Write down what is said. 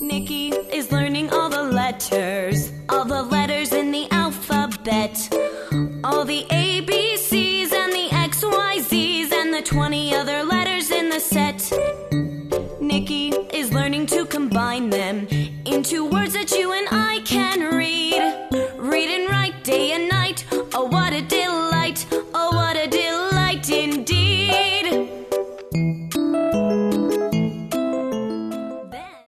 Nikki is learning all the letters in the alphabet, all the ABCs and the XYZs and the 20 other letters in the set. Nikki is learning to combine them into words that you